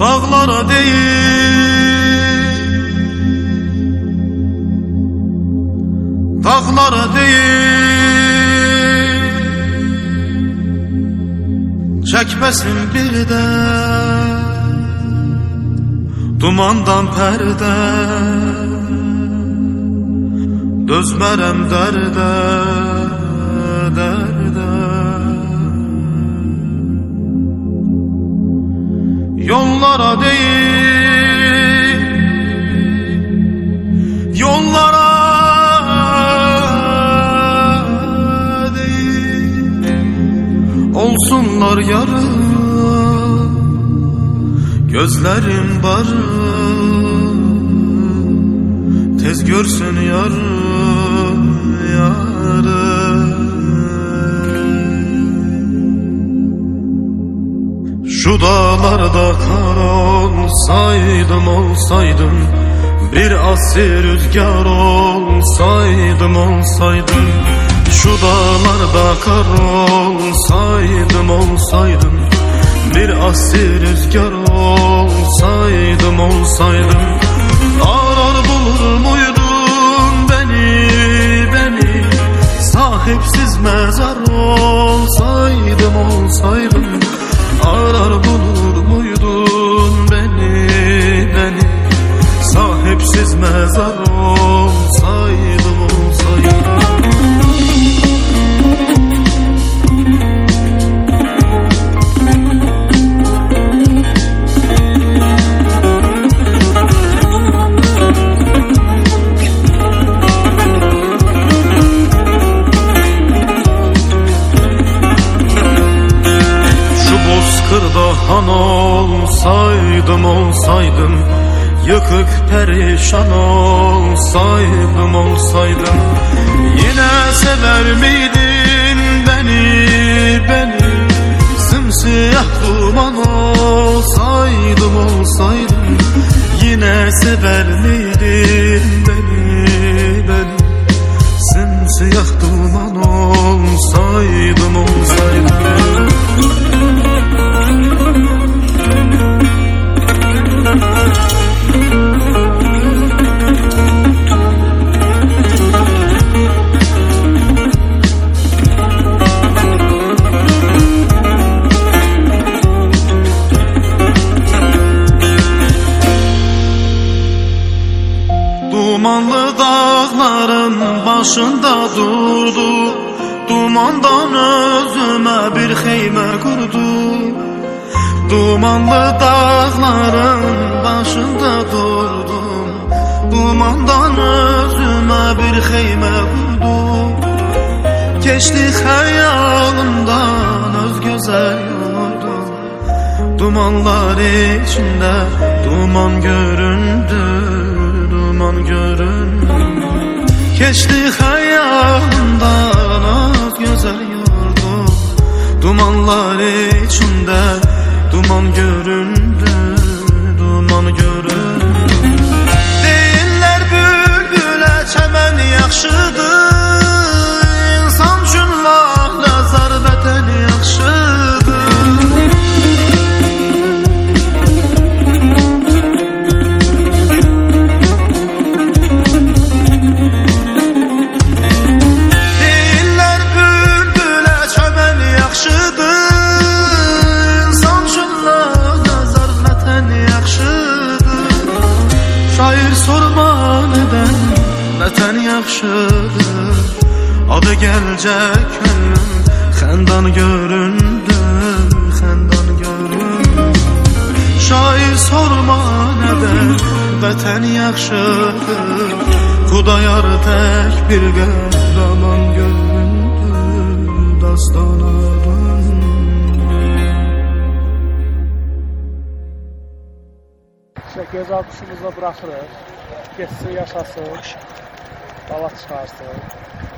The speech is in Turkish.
dağlara değil, dağlara değil, çekmesin bir de dumandan perde, dözmərəm dərdə, dərdə. Yollara değil, yollara değil, olsunlar yarı, gözlerim barı, tez görsün yarı, yarı. Şu dağlarda kar olsaydım, olsaydım, bir asir rüzgar olsaydım, olsaydım. Şu dağlarda kar olsaydım, olsaydım, bir asir rüzgar olsaydım, olsaydım. Arar bulur muydun beni, beni, sahipsiz mezar olsaydım, olsaydım. Arar bulur muydun beni, beni, sahipsiz mezar olsaydım, olsaydım. Han olsaydım, olsaydım, yıkık perişan olsaydım, olsaydım. Yine sever miydin beni, beni, simsiyah duman olsaydım, olsaydım. Yine sever miydin beni, beni, simsiyah duman olsaydım, olsaydım. Dumanlı dağların başında durdu, dumandan özüme bir xeymə qurdu. Dumanlı dağların başında durdum, dumandan özüme bir xeymə qurdu. Keçdi xəyalımdan öz gözəl yurdum, dumanlar içində duman göründü, duman göründü. Keçdi xəyalımdan az gözəl yurdum, dumanlar içində duman göründü, duman göründü. Deyirlər bülbülə çəmən yaxşıdır, insan üçün lağla zar vətən yaxşıdır. Vətən yaxşıdır, adı gəlcək könlüm, xəndan göründü, xəndan göründü. Şair sorma nədən, vətən yaxşıdır, Xudayar tək bir qəhrəman göründü, dastana döndü. Göz altışımızla bırakırıq, geçsin yaşasın, dava çıxarsın.